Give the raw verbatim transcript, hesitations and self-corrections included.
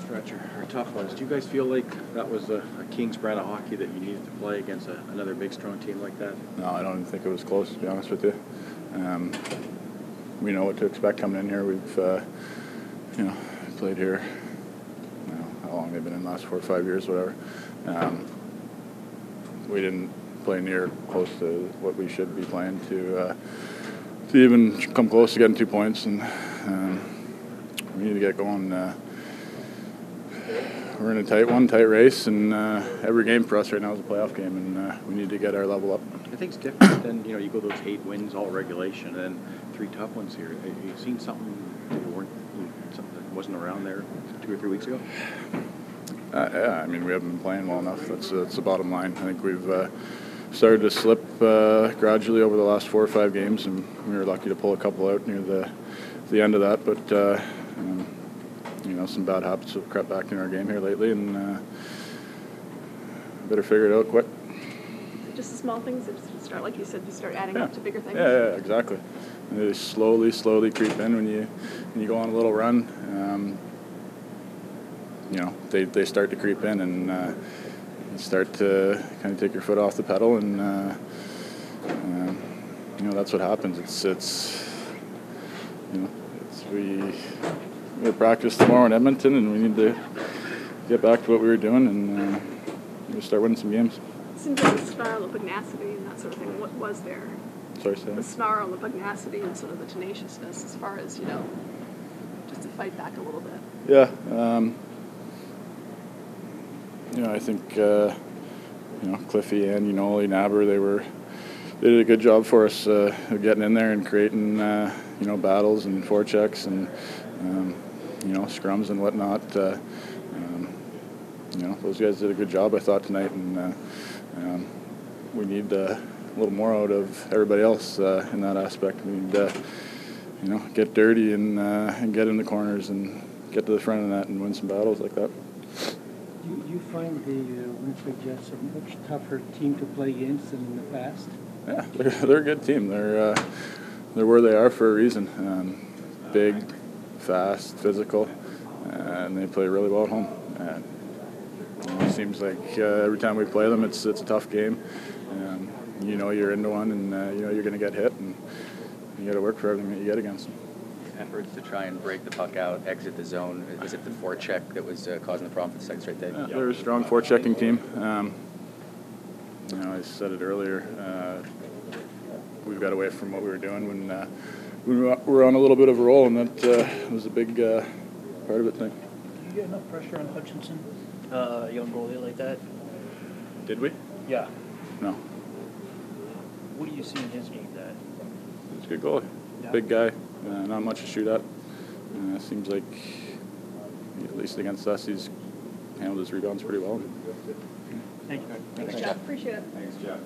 stretch are, are tough ones. Do you guys feel like that was a, a Kings brand of hockey that you needed to play against a, another big, strong team like that? No, I don't even think it was close, to be honest with you. Um, we know what to expect coming in here. We've, uh, you know, played here. I don't know how long they've been in the last four or five years, whatever. Um, we didn't play near close to what we should be playing to uh, to even come close to getting two points, and um, we need to get going. Uh, we're in a tight one, tight race, and uh, every game for us right now is a playoff game, and uh, we need to get our level up. I think it's different than, you know, you go those eight wins all regulation and then three tough ones here. Have you seen something that you weren't, something that wasn't around there two or three weeks ago? Uh, yeah, I mean, we haven't been playing well enough. That's, that's the bottom line. I think we've uh, started to slip uh, gradually over the last four or five games, and we were lucky to pull a couple out near the the end of that. But uh, um, you know, some bad habits have crept back in our game here lately, and uh, better figure it out quick. Just the small things that just start, like you said, just start adding Yeah. up to bigger things. Yeah, yeah, exactly. And they slowly, slowly creep in when you when you go on a little run. Um, you know, they, they start to creep in, and uh, you start to kind of take your foot off the pedal, and uh, uh, you know, that's what happens. It's it's you know, it's we we have practice tomorrow in Edmonton, and we need to get back to what we were doing, and uh, we start winning some games. It seems like the snarl, the pugnacity, and that sort of thing. What was there? Sorry, Sam. The snarl, the pugnacity, and sort of the tenaciousness, as far as, you know, just to fight back a little bit. Yeah. Um, you know, I think uh, you know, Cliffy and Unoli, Naber, they were they did a good job for us uh, of getting in there and creating uh, you know, battles and forechecks and um, you know, scrums and whatnot. Uh, um, you know, those guys did a good job, I thought, tonight, and uh, um, we need uh, a little more out of everybody else uh, in that aspect. We need to, you know, get dirty and uh, and get in the corners and get to the front of the net and win some battles like that. Do you, you find the uh, Winnipeg Jets a much tougher team to play against than in the past? Yeah, they're, they're a good team. They're uh, they're where they are for a reason. Um, big, fast, physical, and they play really well at home. And you know, it seems like uh, every time we play them, it's it's a tough game. Um, you know you're into one, and uh, you know you're going to get hit, and you got to work for everything that you get against them. Efforts to try and break the puck out, exit the zone. Was it the forecheck that was uh, causing the problem for the Seconds right there? Yeah, they're a strong forechecking team. Um, you know, I said it earlier. Uh, we've got away from what we were doing when uh, we were on a little bit of a roll, and that uh, was a big uh, part of it tonight. Did you get enough pressure on Hutchinson, uh, young goalie like that? Did we? Yeah. No. What do you see in his game that? He's a good goalie. Yeah. Big guy. Uh, not much to shoot at. Uh, seems like, at least against us, he's handled his rebounds pretty well. Thank you. Thanks, Jeff. Appreciate it. Thanks, Jeff.